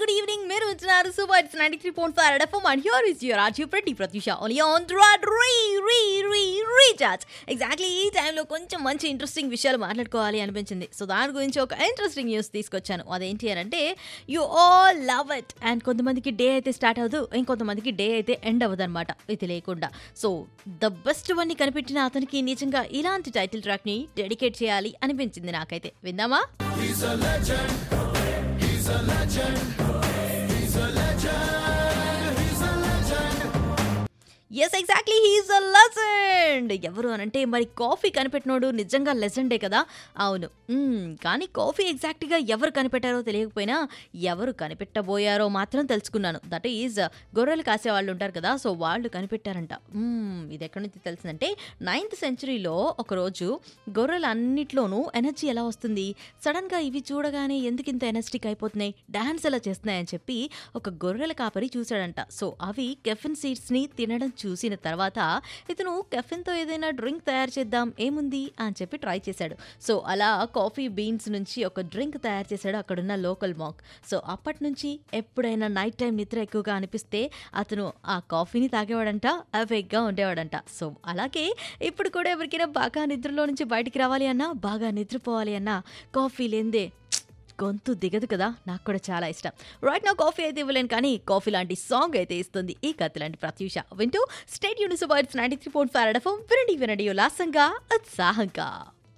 Good evening. మీరు వింటున్నారు super hits 93.5 FM and here is your RJ Prathyusha only on recharge. Exactly ఈ టైంలో కొంచెం మంచి ఇంట్రెస్టింగ్ విషయాలు మాట్లాడుకోవాలి అనిపించింది. సో దాని గురించి ఒక ఇంట్రెస్టింగ్ న్యూస్ తీసుకొచ్చాను. అదేంటి అని అంటే you all love it. And కొంతమందికి డే అయితే స్టార్ట్ అవ్వదు, ఇంకొంతమందికి డే అయితే ఎండ్ అవ్వదు అనమాట ఇది లేకుండా. సో ద బెస్ట్ వన్ని కనిపెట్టిన అతనికి నిజంగా ఇలాంటి టైటిల్ ట్రాక్ ని డెడికేట్ చేయాలి అనిపించింది నాకైతే. విందామా? He's a legend. He's a legend. He's a legend. He's a legend. Yes, exactly. He's a legend. ఎవరు అనంటే మరి కాఫీ కనిపెట్టినోడు నిజంగా లెజెండే కదా. అవును, కానీ కాఫీ ఎగ్జాక్ట్గా ఎవరు కనిపెట్టారో తెలియకపోయినా ఎవరు కనిపెట్టబోయారో మాత్రం తెలుసుకున్నాను. దట్ ఈజ్ గొర్రెలు కాసే వాళ్ళు ఉంటారు కదా, సో వాళ్ళు కనిపెట్టారంట. ఇది ఎక్కడి నుంచి తెలిసిందంటే 9th సెంచరీలో ఒకరోజు గొర్రెలు అన్నిట్లోనూ ఎనర్జీ ఎలా వస్తుంది, సడన్గా ఇవి చూడగానే ఎందుకు ఇంత ఎనర్జిటిక్ అయిపోతున్నాయి, డాన్స్ ఎలా చేస్తున్నాయని చెప్పి ఒక గొర్రెల కాపరి చూశాడంట. సో అవి కెఫిన్ సీడ్స్ని తినడం చూసిన తర్వాత ఇతను కెఫిన్తో ఏదైనా డ్రింక్ తయారు చేద్దాం ఏముంది అని చెప్పి ట్రై చేశాడు. సో అలా కాఫీ బీన్స్ నుంచి ఒక డ్రింక్ తయారు చేశాడు అక్కడున్న లోకల్ మాంక్. సో అప్పటి నుంచి ఎప్పుడైనా నైట్ టైం నిద్ర ఎక్కువగా అనిపిస్తే అతను ఆ కాఫీని తాగేవాడంట, అవేగ్గా ఉండేవాడంట. సో అలాగే ఇప్పుడు కూడా ఎవరికైనా బాగా నిద్రలో నుంచి బయటికి రావాలి అన్నా, బాగా నిద్రపోవాలి అన్నా కాఫీ లేందే గొంతు దిగదు కదా. నాకు కూడా చాలా ఇష్టం. రైట్ నా కాఫీ అయితే ఇవ్వలేను, కానీ కాఫీ లాంటి సాంగ్ అయితే ఇస్తుంది ఈ కథ లాంటి ప్రత్యూష. వింటూ స్టేట్ యూనివర్సిటీ 93.5 FM వినండి ఉల్లాసంగా ఉత్సాహంగా.